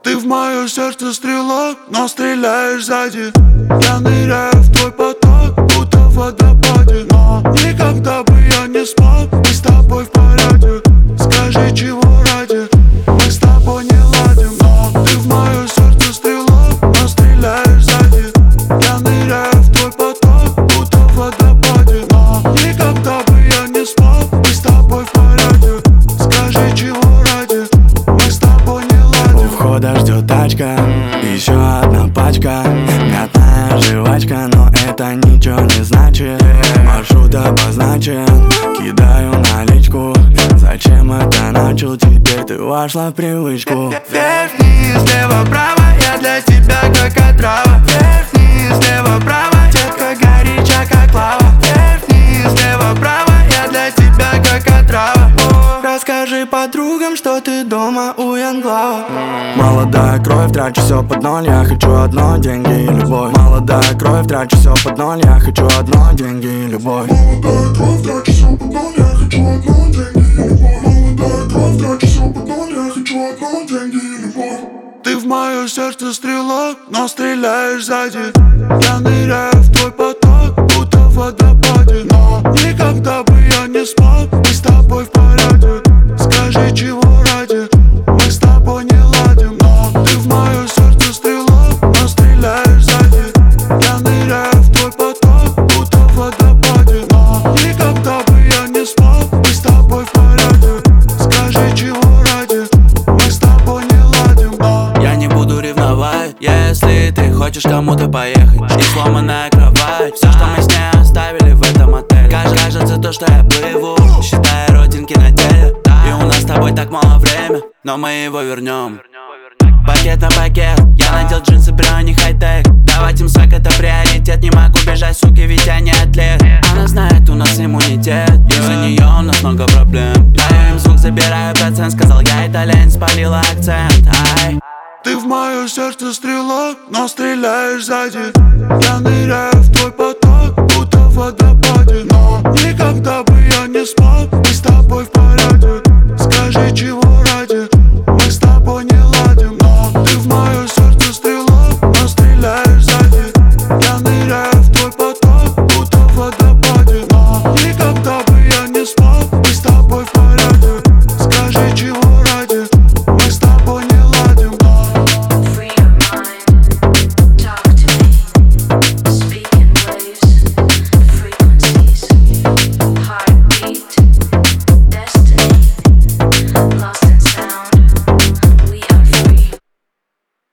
Ты в мое сердце стрела, но стреляешь сзади. Я ныряю в твой поток, будто в водопаде. Но никогда бы я не смог, мы с тобой в порядке. Скажи, чего ради, мы с тобой не ладим. Но ты в мое сердце стрела, но стреляешь сзади. Я ныряю в твой поток, будто в водопаде. Но никогда бы я не смог, мы с тобой в порядке. Скажи, чего ради, мы с тобой не ладим. У входа ждет тачка, еще одна пачка, мятная жвачка, но это ничего не значит. Маршрут обозначен, кидаю наличку. Зачем это начал, теперь ты вошла в привычку. Вверх-вниз, слева-право, я для тебя как отрава. Вверх-вниз, слева-право, детка горяча как лава. Вверх-вниз, слева-право, я для тебя как отрава. Расскажи подругам, что ты дома у Янглава. Молодая кровь, трачу все под ноль, я хочу одно, деньги и любовь. Молодая кровь, трачу все под ноль, я хочу одно, деньги и любовь. Молодая кровь, трачу все под ноль, я хочу одно, деньги и любовь. Молодая кровь, трачу все под ноль, я хочу одно, деньги и любовь. Ты в мое сердце стрела, но стреляешь сзади. Я ныряю в твой поток, будто в водопаде. Но никогда бы я не смог, мы с тобой в порядке. Скажи, чего ради, мы с тобой не ладим. Но ты в мое сердце стрела, но стреляешь сзади. Я ныряю в твой поток, будто в водопаде. Но никогда бы я не смог, мы с тобой в порядке. Скажи, чего ради, мы с тобой не ладим. Но Я не буду ревновать, если ты хочешь кому-то поехать. И сломанная кровать, все, что мы с ней оставили в этом отеле. Кажется, то, что я плыву, считая родинки на теле. И у нас с тобой так мало время, но мы его вернем. Пакет на пакет, я надел джинсы, брони, хай-тек. Давать им сак, это приоритет. Не могу бежать, суки, ведь я не атлет. Она знает, у нас иммунитет, из-за нее у нас много проблем. Даю им звук, забираю процент. Сказал я итальянец, спалила акцент. Ай. ты в мое сердце стрела, но стреляешь сзади. Я ныряю в твой поток, будто в водопаде. Но никогда бы я не смог, мы с тобой в порядке. Скажи, чего